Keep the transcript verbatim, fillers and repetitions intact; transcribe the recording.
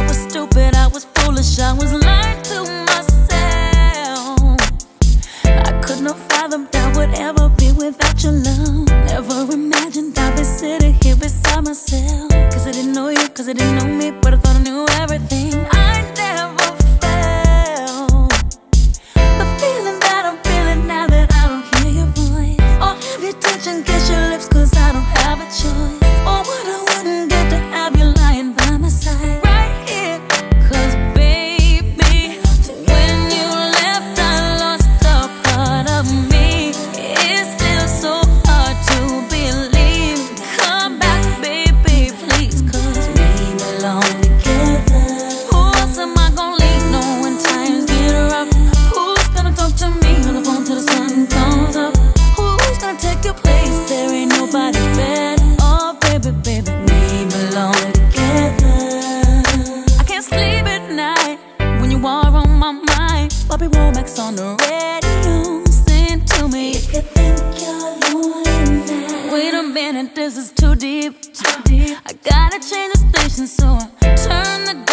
was stupid, I was foolish, I was lying to myself. I could not fathom that would ever be without your love. Never imagined I'd be sitting here beside myself. Cause I didn't know you, cause I didn't know me, but I thought I knew everything. I never felt the feeling that I'm feeling now that I don't hear your voice, or have you touch and kiss your lips, cause I don't have a choice. Or what I wouldn't get to have you lying by my side right here. Cause baby, when you left I lost a part of me. It's still so hard to believe. Come back baby, please, cause we belong together. Who else am I gonna lean on when times get rough? Who's gonna talk to me on the phone till the sun comes up? Who's gonna take your place? There ain't nobody better. Oh baby, baby, we belong together. I can't sleep at night when you are on my mind. Bobby Womack's on the radio, sing to me. You could think you're lonely now. Wait a minute, this is too deep, too deep. I gotta change the station, so I turn the